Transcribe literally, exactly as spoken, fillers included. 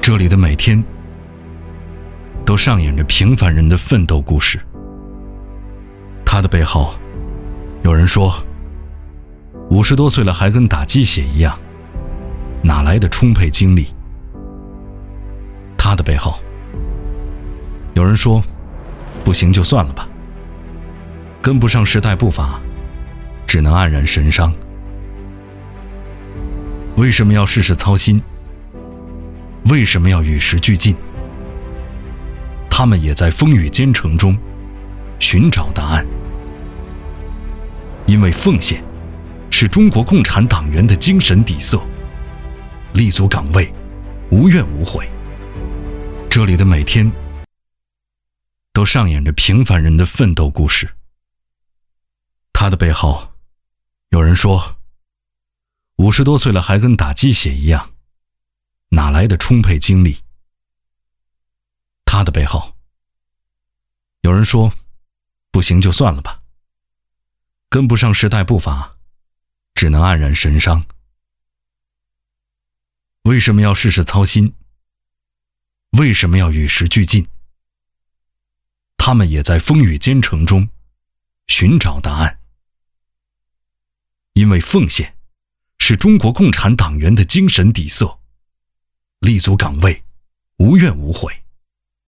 这里的每天都上演着平凡人的奋斗故事。他的背后，有人说五十多岁了还跟打鸡血一样，哪来的充沛精力？他的背后，有人说不行就算了吧，跟不上时代步伐，只能黯然神伤。为什么要事事操心？为什么要与时俱进？他们也在风雨兼程中寻找答案。因为奉献是中国共产党员的精神底色，立足岗位，无怨无悔。这里的每天都上演着平凡人的奋斗故事。他的背后，有人说五十多岁了还跟打鸡血一样，哪来的充沛精力？他的背后，有人说不行就算了吧，跟不上时代步伐，只能黯然神伤。为什么要事事操心？为什么要与时俱进？他们也在风雨兼程中寻找答案。因为奉献是中国共产党员的精神底色，立足岗位，无怨无悔。